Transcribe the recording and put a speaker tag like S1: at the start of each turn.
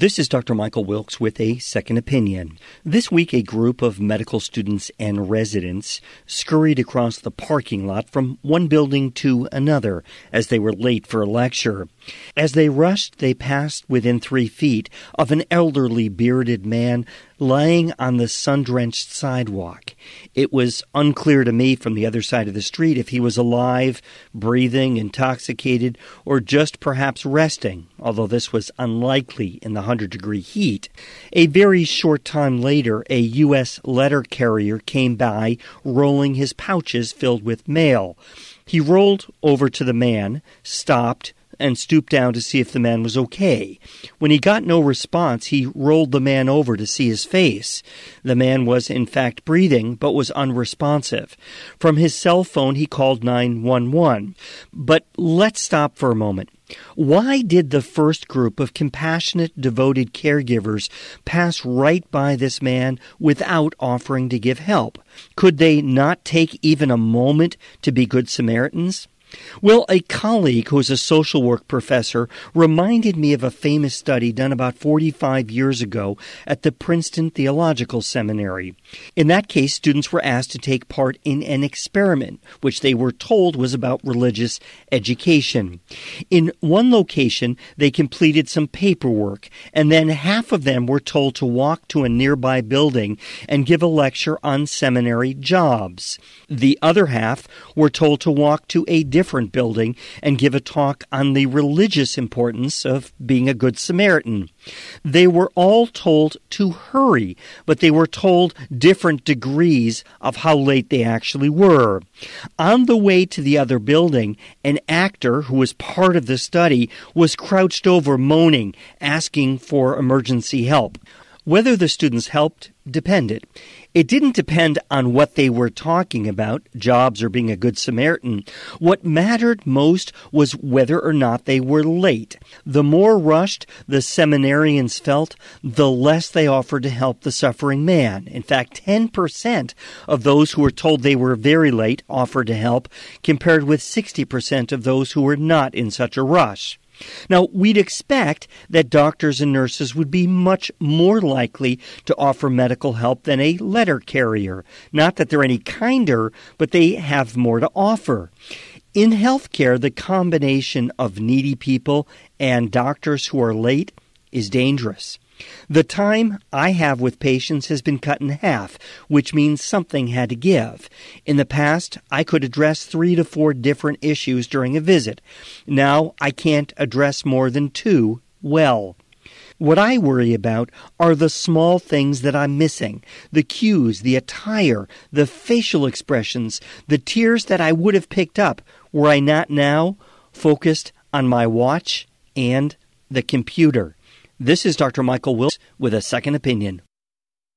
S1: This is Dr. Michael Wilkes with a second opinion. This week, a group of medical students and residents scurried across the parking lot from one building to another as they were late for a lecture. As they rushed, they passed within 3 feet of an elderly bearded man lying on the sun-drenched sidewalk. It was unclear to me from the other side of the street if he was alive, breathing, intoxicated, or just perhaps resting, although this was unlikely in the 100-degree heat. A very short time later, a U.S. letter carrier came by, rolling his pouches filled with mail. He rolled over to the man, stopped, and stooped down to see if the man was okay. When he got no response, he rolled the man over to see his face. The man was, in fact, breathing, but was unresponsive. From his cell phone, he called 911. But let's stop for a moment. Why did the first group of compassionate, devoted caregivers pass right by this man without offering to give help? Could they not take even a moment to be good Samaritans? Well, a colleague who is a social work professor reminded me of a famous study done about 45 years ago at the Princeton Theological Seminary. In that case, students were asked to take part in an experiment, which they were told was about religious education. In one location, they completed some paperwork, and then half of them were told to walk to a nearby building and give a lecture on seminary jobs. The other half were told to walk to a different building and give a talk on the religious importance of being a good Samaritan. They were all told to hurry, but they were told different degrees of how late they actually were. On the way to the other building, an actor who was part of the study was crouched over moaning, asking for emergency help. Whether the students helped depended. It didn't depend on what they were talking about, jobs or being a good Samaritan. What mattered most was whether or not they were late. The more rushed the seminarians felt, the less they offered to help the suffering man. In fact, 10% of those who were told they were very late offered to help, compared with 60% of those who were not in such a rush. Now, we'd expect that doctors and nurses would be much more likely to offer medical help than a letter carrier. Not that they're any kinder, but they have more to offer. In healthcare, the combination of needy people and doctors who are late is dangerous. The time I have with patients has been cut in half, which means something had to give. In the past, I could address 3 to 4 different issues during a visit. Now, I can't address more than 2 well. What I worry about are the small things that I'm missing, the cues, the attire, the facial expressions, the tears that I would have picked up were I not now focused on my watch and the computer. This is Dr. Michael Wilkes with a second opinion.